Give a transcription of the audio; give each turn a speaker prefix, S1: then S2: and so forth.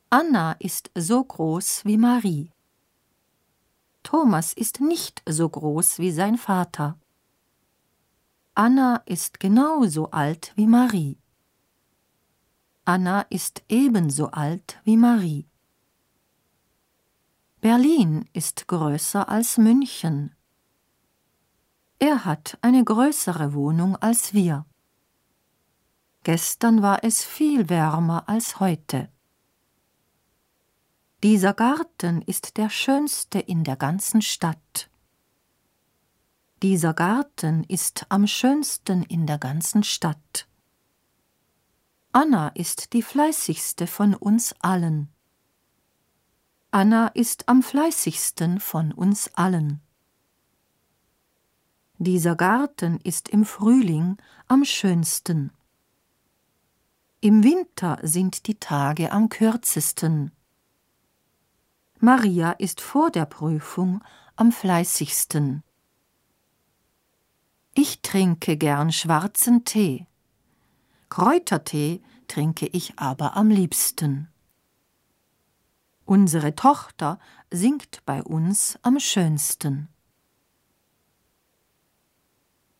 S1: Anna ist so groß wie Marie. Thomas ist nicht so groß wie sein Vater. Anna ist genauso alt wie Marie. Anna ist ebenso alt wie Marie. Berlin ist größer als München. Er hat eine größere Wohnung als wir. Gestern war es viel wärmer als heute. Dieser Garten ist der schönste in der ganzen Stadt. Dieser Garten ist am schönsten in der ganzen Stadt. Anna ist die fleißigste von uns allen. Anna ist am fleißigsten von uns allen. Dieser Garten ist im Frühling am schönsten. Im Winter sind die Tage am kürzesten. Maria ist vor der Prüfung am fleißigsten. Ich trinke gern schwarzen Tee. Kräutertee trinke ich aber am liebsten. Unsere Tochter singt bei uns am schönsten.